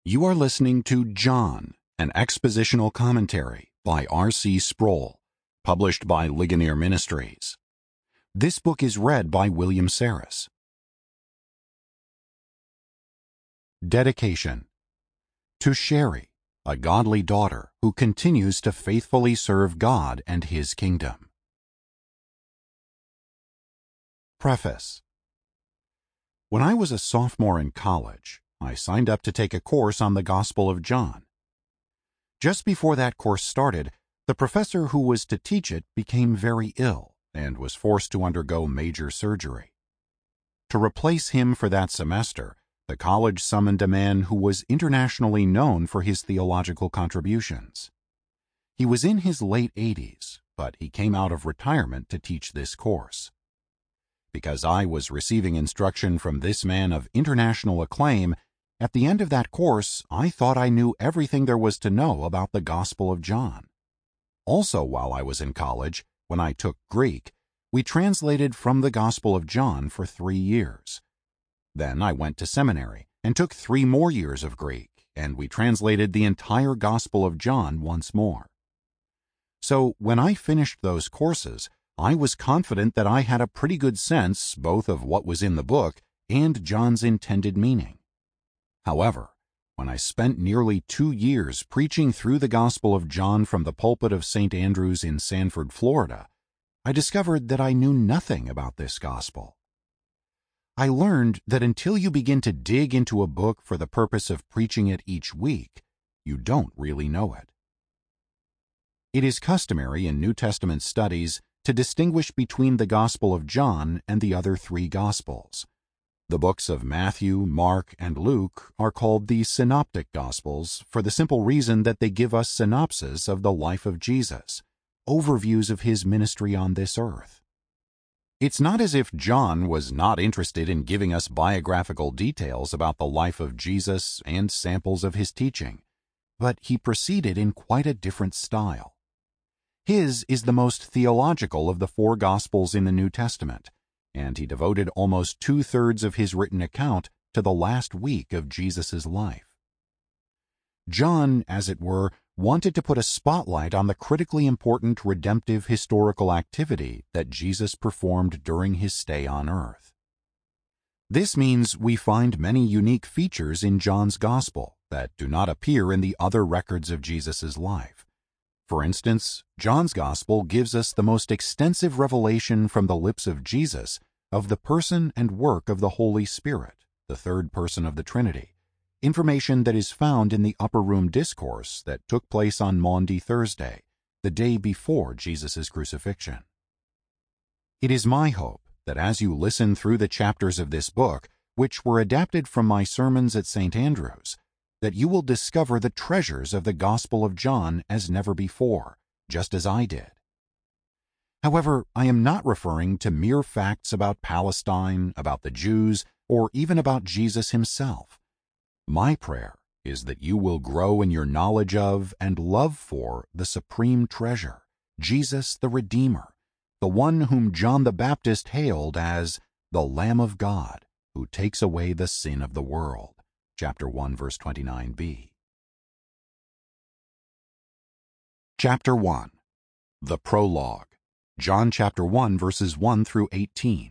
You are listening to John, an expositional commentary by R.C. Sproul, published by Ligonier Ministries. This book is read by William Saris. Dedication to Sherry, a godly daughter who continues to faithfully serve God and His kingdom. Preface. When I was a sophomore in college, I signed up to take a course on the Gospel of John. Just before that course started, the professor who was to teach it became very ill and was forced to undergo major surgery. To replace him for that semester, the college summoned a man who was internationally known for his theological contributions. He was in his late 80s, but he came out of retirement to teach this course. Because I was receiving instruction from this man of international acclaim, at the end of that course, I thought I knew everything there was to know about the Gospel of John. Also, while I was in college, when I took Greek, we translated from the Gospel of John for 3 years. Then I went to seminary and took 3 more years of Greek, and we translated the entire Gospel of John once more. So when I finished those courses, I was confident that I had a pretty good sense both of what was in the book and John's intended meaning. However, when I spent nearly 2 years preaching through the Gospel of John from the pulpit of St. Andrew's in Sanford, Florida, I discovered that I knew nothing about this gospel. I learned that until you begin to dig into a book for the purpose of preaching it each week, you don't really know it. It is customary in New Testament studies to distinguish between the Gospel of John and the other 3 Gospels. The books of Matthew, Mark, and Luke are called the Synoptic Gospels for the simple reason that they give us synopses of the life of Jesus, overviews of his ministry on this earth. It's not as if John was not interested in giving us biographical details about the life of Jesus and samples of his teaching, but he proceeded in quite a different style. His is the most theological of the 4 Gospels in the New Testament, and he devoted almost 2/3 of his written account to the last week of Jesus' life. John, as it were, wanted to put a spotlight on the critically important redemptive historical activity that Jesus performed during his stay on earth. This means we find many unique features in John's Gospel that do not appear in the other records of Jesus' life. For instance, John's Gospel gives us the most extensive revelation from the lips of Jesus of the person and work of the Holy Spirit, the 3rd person of the Trinity, information that is found in the Upper Room Discourse that took place on Maundy Thursday, the day before Jesus' crucifixion. It is my hope that as you listen through the chapters of this book, which were adapted from my sermons at St. Andrew's, that you will discover the treasures of the Gospel of John as never before, just as I did. However, I am not referring to mere facts about Palestine, about the Jews, or even about Jesus himself. My prayer is that you will grow in your knowledge of and love for the supreme treasure, Jesus the Redeemer, the one whom John the Baptist hailed as the Lamb of God who takes away the sin of the world. Chapter 1, verse 29b. Chapter 1. The Prologue. John chapter 1, verses 1 through 18.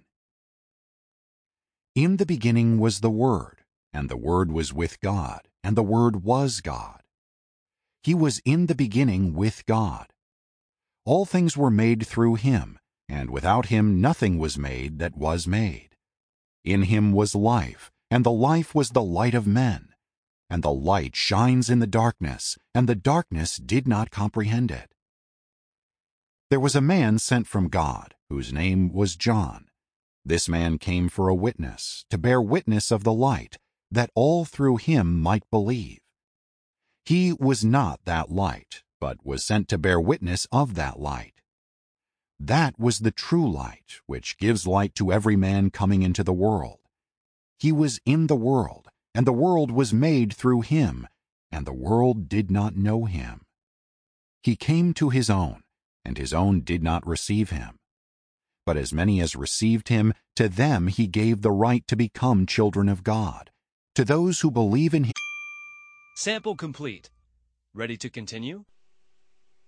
In the beginning was the Word, and the Word was with God, and the Word was God. He was in the beginning with God. All things were made through him, and without him nothing was made that was made. In him was life, and the life was the light of men. And the light shines in the darkness, and the darkness did not comprehend it. There was a man sent from God, whose name was John. This man came for a witness, to bear witness of the light, that all through him might believe. He was not that light, but was sent to bear witness of that light. That was the true light, which gives light to every man coming into the world. He was in the world, and the world was made through him, and the world did not know him. He came to his own, and his own did not receive him. But as many as received him, to them he gave the right to become children of God, to those who believe in him. Sample complete. Ready to continue?